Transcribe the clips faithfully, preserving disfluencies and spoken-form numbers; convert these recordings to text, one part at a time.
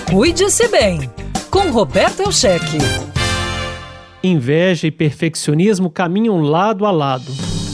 Cuide-se bem, com Roberto Elcheque. Inveja e perfeccionismo caminham lado a lado.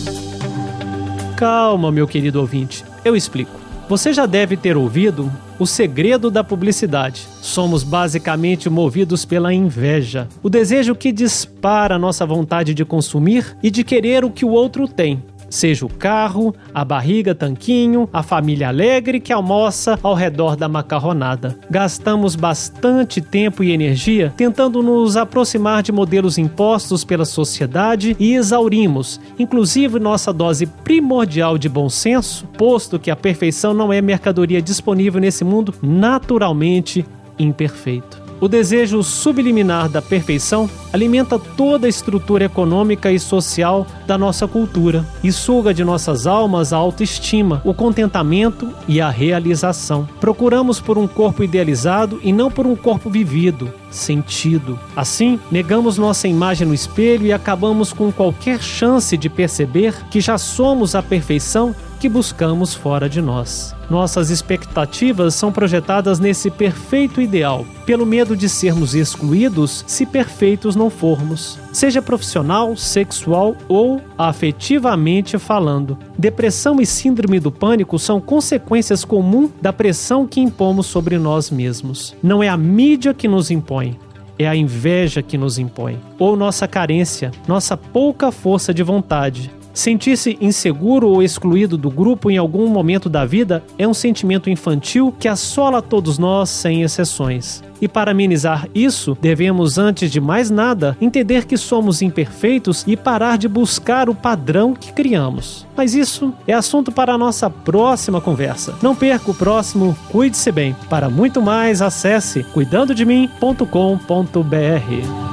Calma, meu querido ouvinte, eu explico. Você já deve ter ouvido o segredo da publicidade. Somos basicamente movidos pela inveja, o desejo que dispara a nossa vontade de consumir e de querer o que o outro tem. Seja o carro, a barriga tanquinho, a família alegre que almoça ao redor da macarronada. Gastamos bastante tempo e energia tentando nos aproximar de modelos impostos pela sociedade e exaurimos, inclusive nossa dose primordial de bom senso, posto que a perfeição não é mercadoria disponível nesse mundo naturalmente imperfeito. O desejo subliminar da perfeição alimenta toda a estrutura econômica e social da nossa cultura e suga de nossas almas a autoestima, o contentamento e a realização. Procuramos por um corpo idealizado e não por um corpo vivido, sentido. Assim, negamos nossa imagem no espelho e acabamos com qualquer chance de perceber que já somos a perfeição que buscamos fora de nós. Nossas expectativas são projetadas nesse perfeito ideal, pelo medo de sermos excluídos se perfeitos não formos, seja profissional, sexual ou afetivamente falando. Depressão e síndrome do pânico são consequências comuns da pressão que impomos sobre nós mesmos. Não é a mídia que nos impõe, é a inveja que nos impõe, ou nossa carência, nossa pouca força de vontade. Sentir-se inseguro ou excluído do grupo em algum momento da vida é um sentimento infantil que assola todos nós sem exceções. E para amenizar isso, devemos, antes de mais nada, entender que somos imperfeitos e parar de buscar o padrão que criamos. Mas isso é assunto para a nossa próxima conversa. Não perca o próximo Cuide-se Bem. Para muito mais, acesse cuidando de mim ponto com ponto b r.